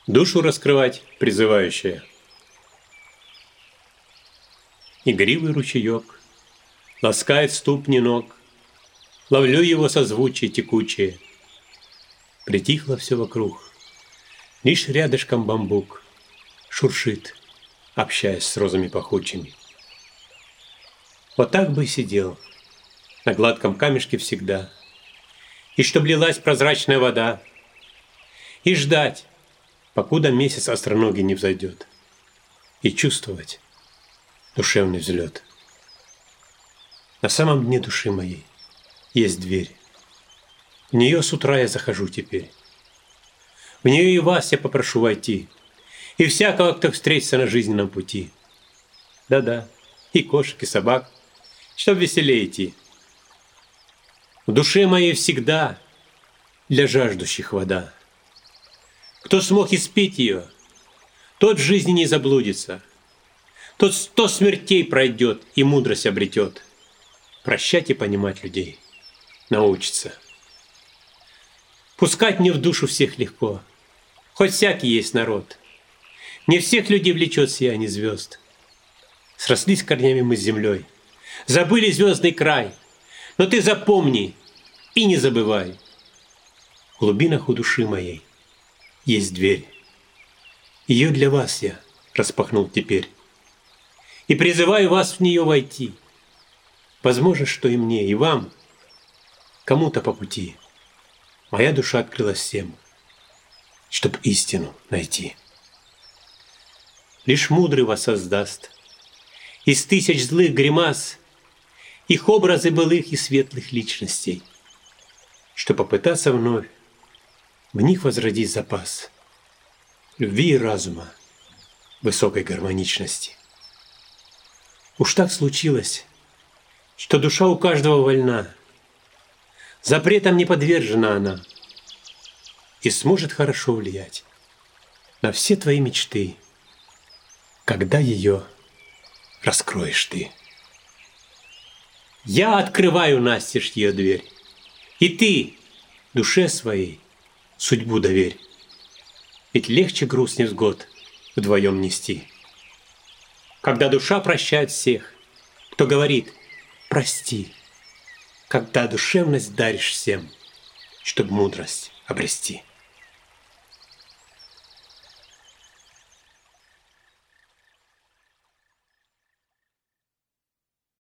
Душу раскрывать призывающая. Игривый ручеек ласкает ступни ног, ловлю его созвучие текучее. Притихло все вокруг, лишь рядышком бамбук шуршит, общаясь с розами пахучими. Вот так бы и сидел на гладком камешке всегда, и чтоб лилась прозрачная вода, и ждать, покуда месяц остроногий не взойдет, и чувствовать душевный взлет. На самом дне души моей есть дверь. В нее с утра я захожу теперь. В нее и вас я попрошу войти, и всякого, кто встретится на жизненном пути. Да-да, и кошек, и собак, чтоб веселее идти. В душе моей всегда для жаждущих вода. Кто смог испить ее, тот в жизни не заблудится. Тот 100 смертей пройдет и мудрость обретет. Прощать и понимать людей научится. Пускать мне в душу всех легко, хоть всякий есть народ. Не всех людей влечет сияние звезд. Срослись корнями мы с землей, забыли звездный край, но ты запомни и не забывай. В глубинах у души моей есть дверь. Ее для вас я распахнул теперь. И призываю вас в нее войти. Возможно, что и мне, и вам, кому-то по пути. Моя душа открылась всем, чтоб истину найти. Лишь мудрый вас создаст из тысяч злых гримас их образы былых и светлых личностей, чтоб попытаться вновь в них возродить запас любви и разума, высокой гармоничности. Уж так случилось, что душа у каждого вольна, запретам не подвержена она и сможет хорошо влиять на все твои мечты, когда ее раскроешь ты. Я открываю настежь ее дверь, и ты душе своей судьбу доверь, ведь легче груз невзгод вдвоем нести. Когда душа прощает всех, кто говорит «прости», когда душевность даришь всем, чтоб мудрость обрести.